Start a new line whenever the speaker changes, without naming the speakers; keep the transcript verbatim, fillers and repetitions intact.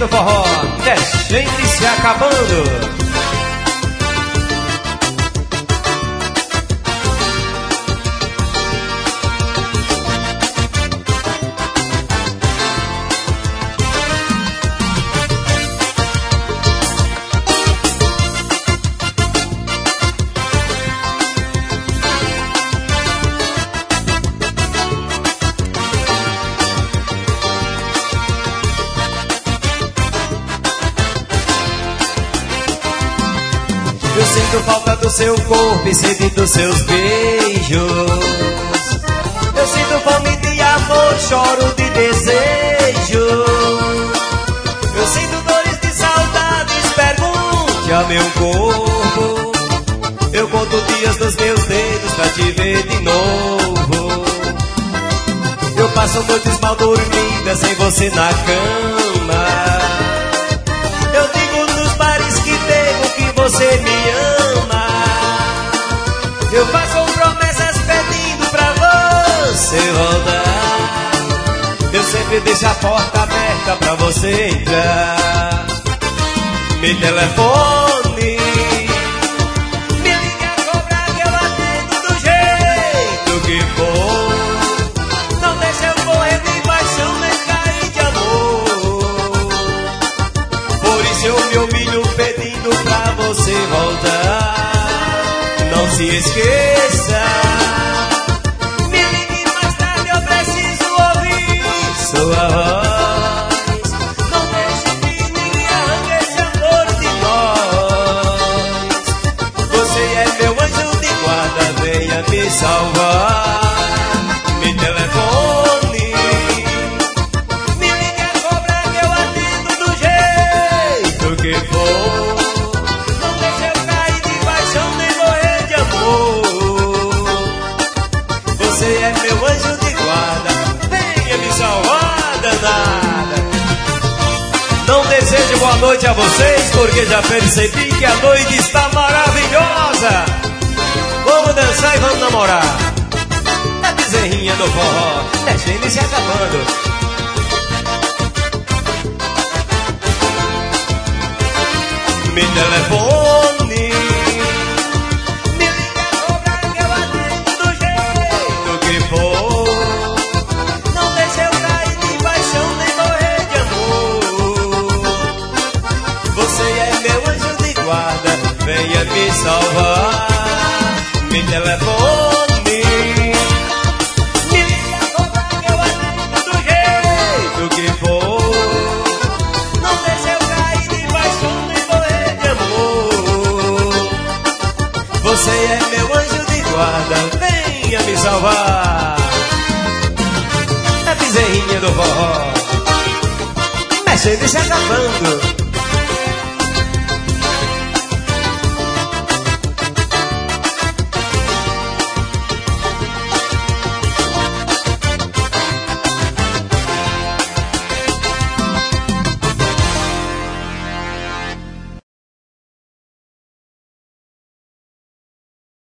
forró, é gente se acabando.
Eu sinto falta do seu corpo e sede dos seus beijos. Eu sinto fome de amor, choro de desejo. Eu sinto dores de saudades, pergunte a meu corpo. Eu conto dias dos meus dedos pra te ver de novo. Eu passo noites mal dormidas sem você na cama. Eu digo nos bares que bebo que você me ama. Eu faço promessas pedindo pra você voltar. Eu sempre deixo a porta aberta pra você entrar. Me telefone, me ligue a cobrar que eu atendo do jeito que for. Não deixe eu morrer de paixão nem cair de amor. Por isso eu me humilho pedindo pra você voltar. Não se esqueça, me ligue mais tarde, eu preciso ouvir sua voz. Não deixe que ninguém arranque esse amor de nós. Você é meu anjo de guarda, venha me salvar. Me telefone, me ligue a cobrar que eu atendo do jeito que for. Não deixe eu cair de paixão nem morrer de amor. Você é meu anjo de guarda, venha me salvar, danada. Não desejo boa noite a vocês, porque já percebi que a noite está maravilhosa. Vamos dançar e vamos namorar. É bezerrinha do forró, é gente se acabando. Me telefone, me liga a cobrar que eu atendo do jeito que for. Não deixe eu cair de paixão nem morrer de amor. Você é meu anjo de guarda, venha me salvar. Me telefone, me liga a cobrar que eu atendo do jeito que for. Não deixe eu cair de paixão nem morrer de amor. Você é meu anjo de guarda, venha me salvar. É bezerrinha do forró, mexendo e se acabando.